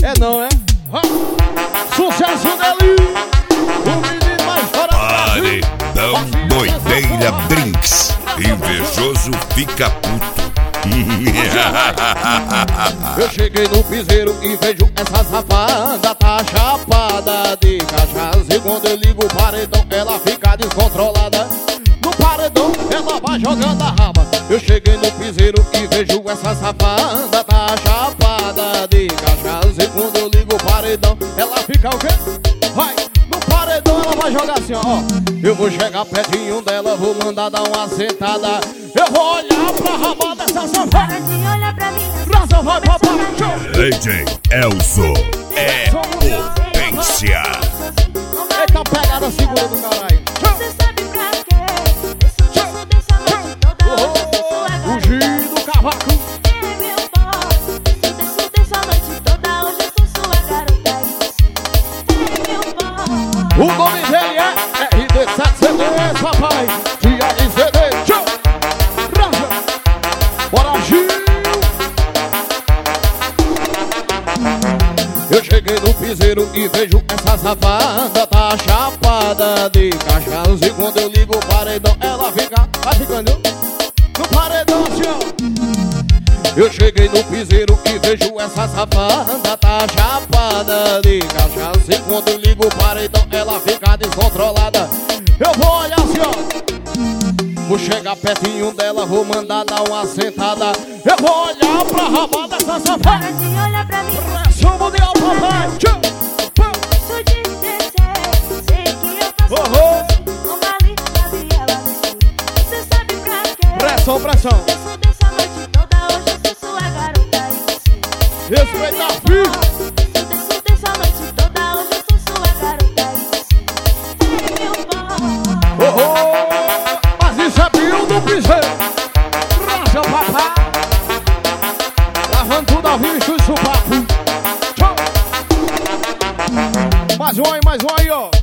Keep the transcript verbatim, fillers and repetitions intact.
É não, é? Ha. Sucesso dele! O menino mais fora do Brasil. Paredão Doideira Drinks. Invejoso fica puto. Eu cheguei no piseiro e vejo essa safada tá chapada de cachaça. E quando eu ligo o paredão, ela fica descontrolada. No paredão, ela vai jogando a raba. Eu cheguei no piseiro e vejo essa safada tá chapada de cachaça. E quando eu ligo o paredão, ela fica o quê? Vai! No paredão ela vai jogar assim, ó. Eu vou chegar pertinho dela, vou mandar dar uma sentada. Eu vou olhar pra raba dessa safada. Raça vai, papai! D J Elzo é potência. Eita pegada segura do caralho. Você sabe pra quê? Isso disso dessa noite toda hora. O giro do cavaco. É meu pó. Isso disso dessa noite toda hoje eu sou sua garota. É meu pó. O nome dele é R D sete C D, papai. Dia de C D. Tchau. Raça. Bora, Gil. Eu cheguei no piseiro e vejo essa safada tá chapada de cachaça. E quando eu ligo o paredão, ela fica, vai ficando no paredão, senhor. Eu cheguei no piseiro e vejo essa safada tá chapada de cachaça. E quando eu ligo o paredão, ela fica descontrolada. Eu vou olhar, senhor. Vou chegar pertinho dela, vou mandar dar uma sentada. Eu vou olhar pra raba dessa safada. Para de olhar pra mim. Pressão mundial, papai. Tchau. Isso de descer. Sei que eu faço Oh, uma linda Gabriela no escuro. Você sabe pra quê? pressão, pressão. Desço dessa noite toda hoje eu sou sua garota. E você Respeita, filho. Desço dessa noite toda hoje eu sou sua garota. E você é meu pó. Oh, oh. Mas isso é Bill do piseiro. Racha, papai. Lavando tudo ao vivo e chute o papo. Tchau. Mais um aí, mais um aí, ó.